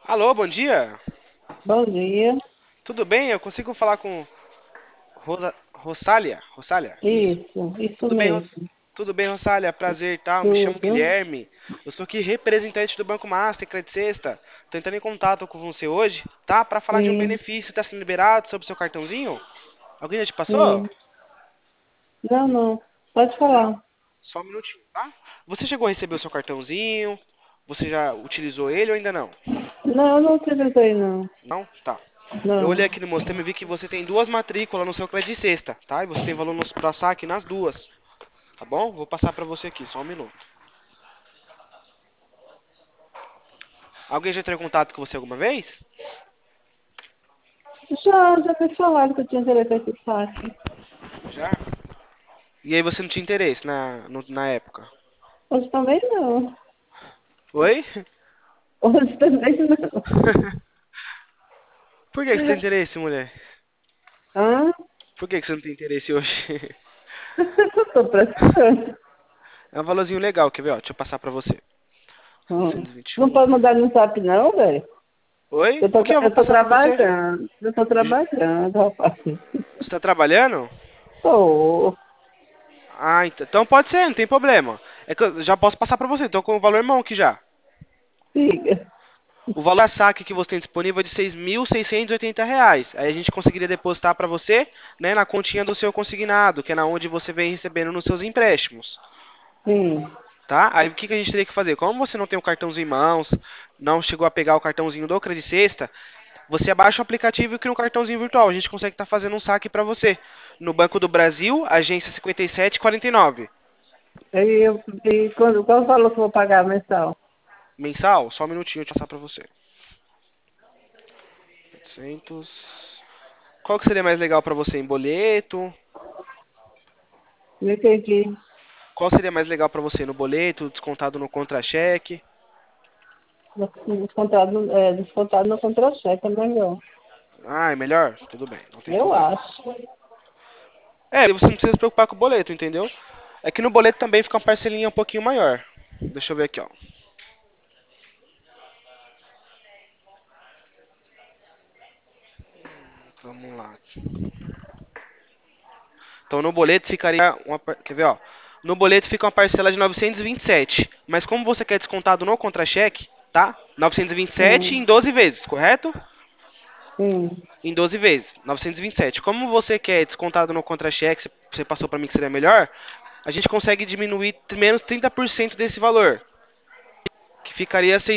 Alô, bom dia. Bom dia. Tudo bem? Eu consigo falar com Rosália? Rosália? Isso. Isso Tudo bem, mesmo. Tudo bem, Rosália? Prazer, tá? Eu me chamo Tudo. Guilherme. Eu sou aqui representante do Banco Master, Credit Sexta. Tô entrando em contato com você hoje, tá? Pra falar de um Sim, benefício, tá sendo liberado sobre o seu cartãozinho? Alguém já te passou? sim. Não, não. Pode Não? falar. Só um minutinho, tá? Você chegou a receber o seu cartãozinho? Você já utilizou ele ou ainda não? Não, eu não utilizei, não. Não? Tá. Eu Não. olhei aqui no meu sistema e vi que você tem duas matrículas no seu Credit Sexta, tá? E você tem valor pra saque nas duas, tá bom? Vou passar pra você aqui, só um minuto. Alguém já entrou em contato com você alguma vez? Já me falaram que eu tinha direito a esse saque. Já? E aí você não tinha interesse na época? Hoje também não. Oi? Hoje também não. Por que que você tem interesse, mulher? Ah, Por que que você não tem interesse hoje? eu tô precisando. É um valorzinho legal, quer ver? Ó, deixa eu passar pra você. Não 921. pode mandar no zap, não, velho. Oi? Eu tô, O que eu vou eu tô passar pra você? trabalhando. Eu tô J- trabalhando, rapaz. Você tá trabalhando? Tô. Ah, então pode ser, não tem problema. É que eu já posso passar pra você, tô com o valor mão aqui já. Siga. O valor da saque que você tem disponível é de R$ 6.680. Aí a gente conseguiria depositar para você, né, na continha do seu consignado, que é na onde você vem recebendo nos seus empréstimos, Sim. tá? Aí o que que a gente teria que fazer? Como você não tem o cartãozinho em mãos, não chegou a pegar o cartãozinho do Credit Sexta, você abaixa o aplicativo e cria um cartãozinho virtual. A gente consegue estar fazendo um saque para você no Banco do Brasil, agência 5749. Qual o valor que eu vou pagar mensal? Mensal? Só um minutinho, eu te passar para você. 800. Qual que seria mais legal para você? Em boleto? Não entendi. Qual seria mais legal para você? No boleto, descontado no contra-cheque? Descontado no contra-cheque, é melhor. Ah, é melhor? Tudo bem, não tem Eu problema. acho. É, você não precisa se preocupar com o boleto, entendeu? É que no boleto também fica uma parcelinha um pouquinho maior. Deixa eu ver aqui, ó. Vamos lá. Então no boleto ficaria quer ver, ó? No boleto fica uma parcela de 927, mas como você quer descontado no contra-cheque, tá? 927 em Sim, 12 vezes, correto? sim. Em 12 vezes, 927. Como você quer descontado no contra-cheque, você passou para mim que seria melhor, a gente consegue diminuir menos 30% desse valor, que ficaria R$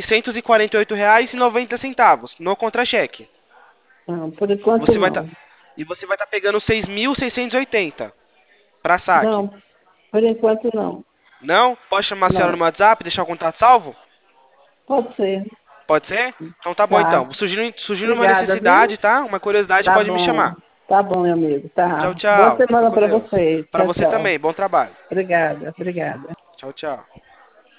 648,90 no contra-cheque. Não, por enquanto Você vai estar não. e você vai estar pegando 6.680 para saque. Não, por enquanto não. Não? Pode chamar a senhora no Não. meu WhatsApp, deixar o contato salvo? Pode ser. Pode ser? Então tá bom Tá. então. Surgindo uma Obrigada, viu? necessidade, tá? Uma curiosidade, Tá pode me bom. chamar. Tá bom, meu amigo. Tchau, Tá. Boa tchau. Fica semana com para Deus. vocês. Para Tchau, você tchau. também. Bom trabalho. Obrigada, obrigada. Tchau, tchau.